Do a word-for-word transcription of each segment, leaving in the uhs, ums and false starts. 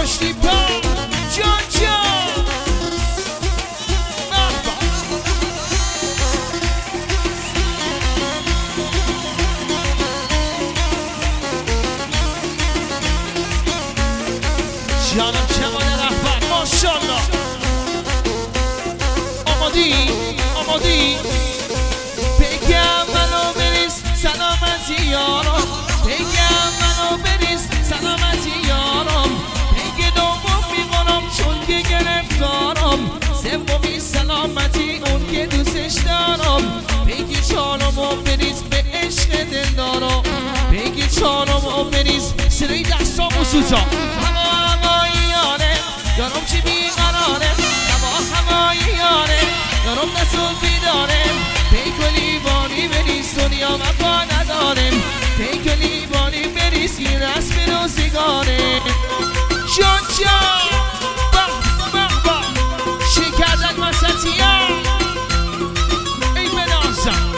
پشتی پا جان جان جانم کمال رهبر ماشالله آمادی آمادی بگم منو بریز سلامتی یارم بگم منو بریز سلامتی یارم بگه دوم میکنم چون که گرفتارم سومی سلامتی اون که دوستش دارم بگی چهارمو بریز به عشق دل دارم بگی چهارمو بریز سری دستامو سوزا هوا هوایی یاره یارم چی بیقراره هوا هوایی یاره یارم دستون بیداره پیکلی بانی بریز دنیا وفا ندارم پیکلی بانی بریز این رسم روزگاره جان جان بخ بخ بخ شکردن وسطیه ای بنازم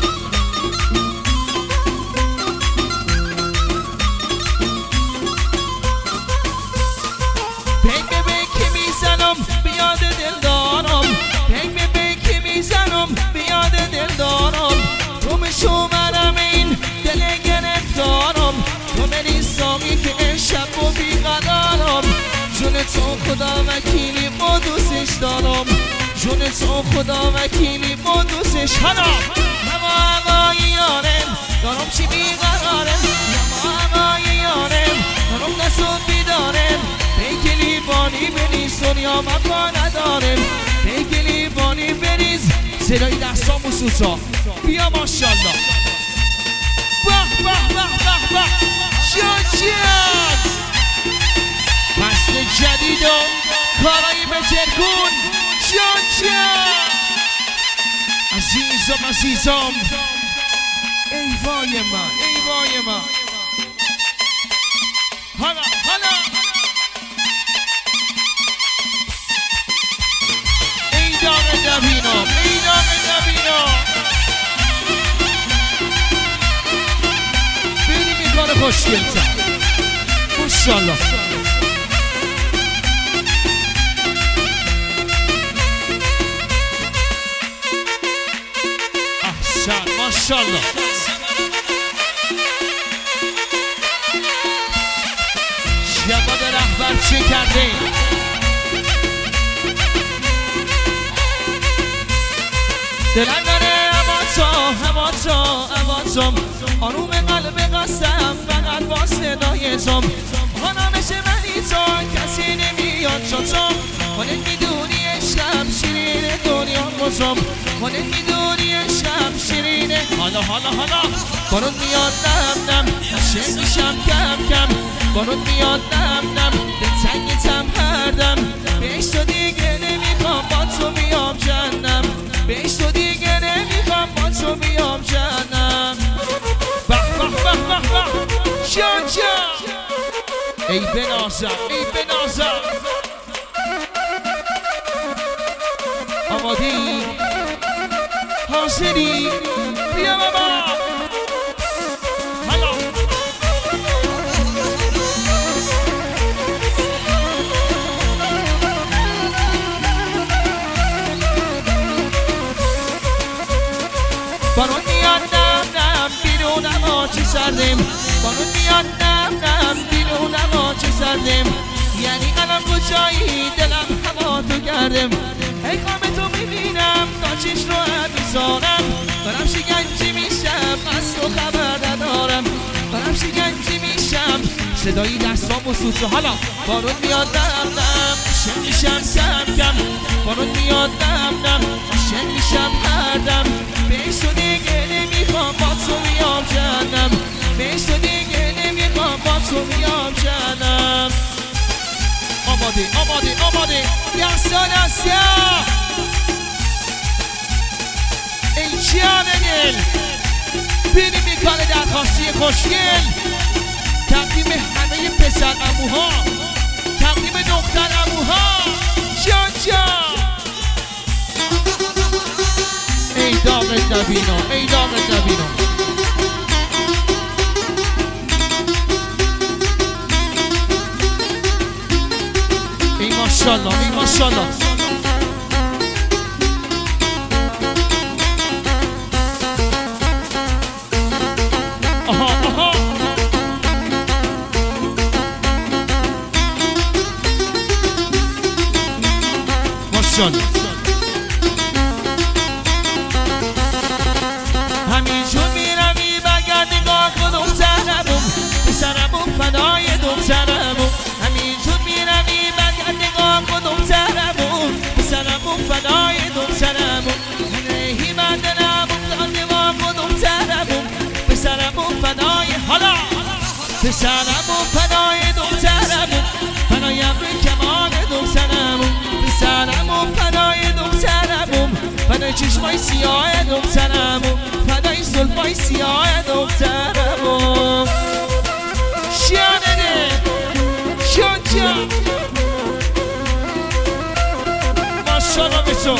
پنگ به بیکی میزنم بیاد دل دارم پنگ به بیکی میزنم بیاد دل دارم تو مشومرم این دل گرفتارم تو بری ساقی که شب و بیقرارم جون تو خدا وکیلی ما دوستش دارم جون تو خدا وکیلی ما دوستش هلا هوا هوایی یارم دارم چی بیقرارم هوا هوایی یارم دارم دستون بیدارم پیکلی بانی بریز دنیا وفا ندارم پیکلی بانی بریز صدای دستامو سوزا بیا ماشالله بخ بخ بخ بخ بخ جان جان فصل جدید و کارایی به ترکون جان جان عزیزم عزیزم ای وای من ای وای من حالا حالا ای داغ دبینم ای داغ دبینم ببینیم این کار خوشگلتر ماشالله احسن ماشالله جواد رهبر چه کرده دلم داره اما تا اما تا اما تا آروم قلب قصدم فقط با صدای تام خانمش منی تا کسی نمیاد چطور خودت میدونی عشقم شیرین دنیا بازم خودت میدونی عشقم شیرینه حالا حالا حالا بارون میاد نم نم عاشق میشم کم کم بارون میاد نم نم به تنگتم هر دم بهش تو دیگه نمیخوام با تو بیام جهنم بهش تو دیگه نمیخوام با تو بیام جهنم بخ بخ بخ بخ بخ جان جان ای بنازم ای بنازم آمادی حاضری بیا بابا حالا بارون میاد نم نم بیرون اما چه سردیم بارون میاد نم نم بیرون اما چه سردیم یعنی الان کجایی دلم هوا تو کردم ای قام تو میبینم تا چش رو میزارم دارم شکنجی میشم از تو خبر ندارم دارم شکنجی میشم صدایی دستام و سوزه حالا بارون میاد نم نم شن میشم کم کم بارون میاد نم نم شن میشم هر دم بهش تو دیگه نمیخوام با تو بیام جهنم بهش تو دیگه نمیخوام با تو بیام جهنم آماده آماده آماده دستا دستا ای جان دل بینیم این کار درخواستی خوشگل تقدیم همه پسر اموها تقدیم دختر اموها جان جان ای داغ نبینا ای داغ نبینا ماشاءالله ای ماشاءالله. آها آها ماشاءالله. همینجور میروی بگرد نگاه کن دخترمون پسرمون فدای دخترمون. همینجور میروی بگرد نگاه کن دخترمون پسرمون فدای دخترمون. هنهی من دلمون داد نگاه کن دخترمون پسرمون فدای حالا پسرمون فدای دخترمون فدایم روی کمان دخترمون پسرمون فدای دخترمون فدای چشمای سیاه دخترمون فدای زلفای سیاه دخترمون. شیانه شیان جان ماشاءالله به تو.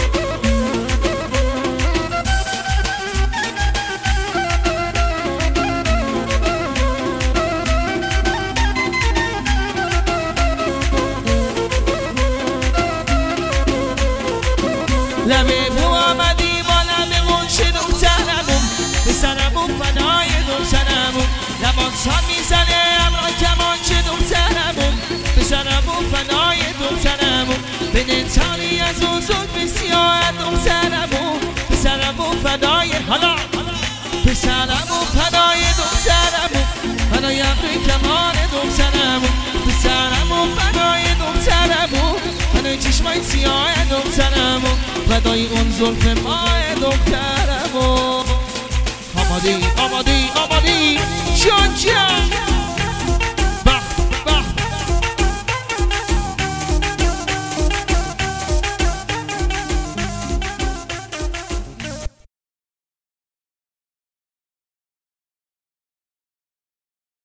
لبه بو آمدی با لبه منشه دخترمون پسرمون فدای دخترمون. لباسان میزنه امرا کمانچه دخترمون پسرمون فدای دخترمون. به دلتانی از اون زلف سیاه دخترمون پسرمون فدای حالا پسرمون فدای دخترمون فدای امروی کمان دخترمون پسرمون فدای دخترمون فدای چشمای سیاه دخترمون فدای اون زلف ماه دخترمون. آمادی آمادی آمادی جان جان